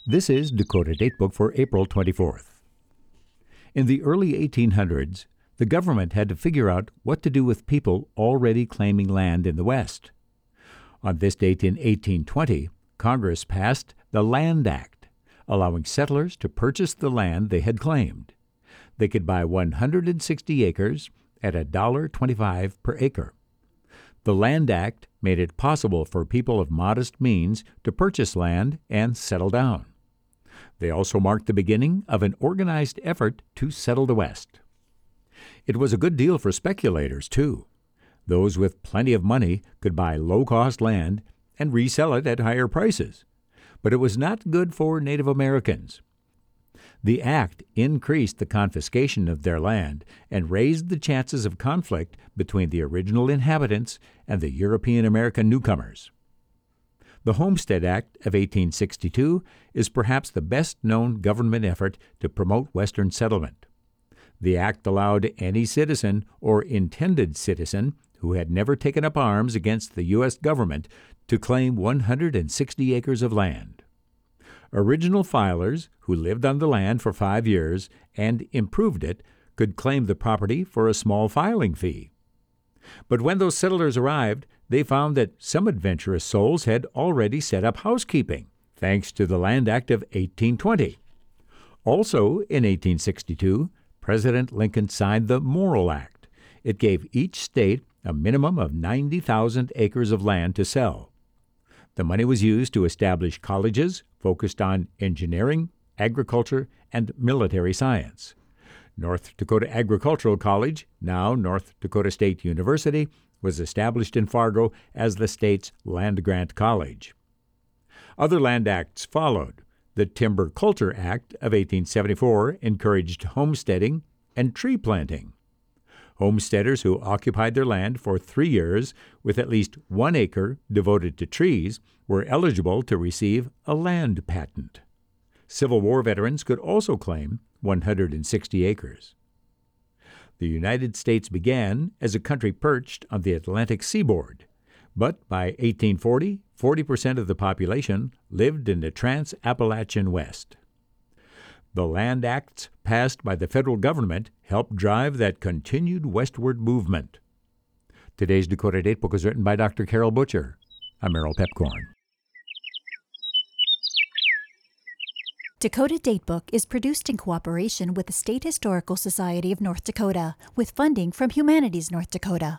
This is Dakota Datebook for April 24th. In the early 1800s, the government had to figure out what to do with people already claiming land in the West. On this date in 1820, Congress passed the Land Act, allowing settlers to purchase the land they had claimed. They could buy 160 acres at $1.25 per acre. The Land Act made it possible for people of modest means to purchase land and settle down. They also marked the beginning of an organized effort to settle the West. It was a good deal for speculators, too. Those with plenty of money could buy low-cost land and resell it at higher prices. But it was not good for Native Americans. The act increased the confiscation of their land and raised the chances of conflict between the original inhabitants and the European American newcomers. The Homestead Act of 1862 is perhaps the best-known government effort to promote Western settlement. The act allowed any citizen or intended citizen who had never taken up arms against the U.S. government to claim 160 acres of land. Original filers who lived on the land for 5 years and improved it could claim the property for a small filing fee. But when those settlers arrived, they found that some adventurous souls had already set up housekeeping, thanks to the Land Act of 1820. Also, in 1862, President Lincoln signed the Morrill Act. It gave each state a minimum of 90,000 acres of land to sell. The money was used to establish colleges focused on engineering, agriculture, and military science. North Dakota Agricultural College, now North Dakota State University, was established in Fargo as the state's land-grant college. Other land acts followed. The Timber Culture Act of 1874 encouraged homesteading and tree planting. Homesteaders who occupied their land for 3 years with at least 1 acre devoted to trees were eligible to receive a land patent. Civil War veterans could also claim 160 acres. The United States began as a country perched on the Atlantic seaboard, but by 1840, 40% of the population lived in the Trans-Appalachian West. The Land Acts passed by the federal government helped drive that continued westward movement. Today's Dakota Datebook is written by Dr. Carol Butcher. I'm Merrill Pepcorn. Dakota Datebook is produced in cooperation with the State Historical Society of North Dakota, with funding from Humanities North Dakota.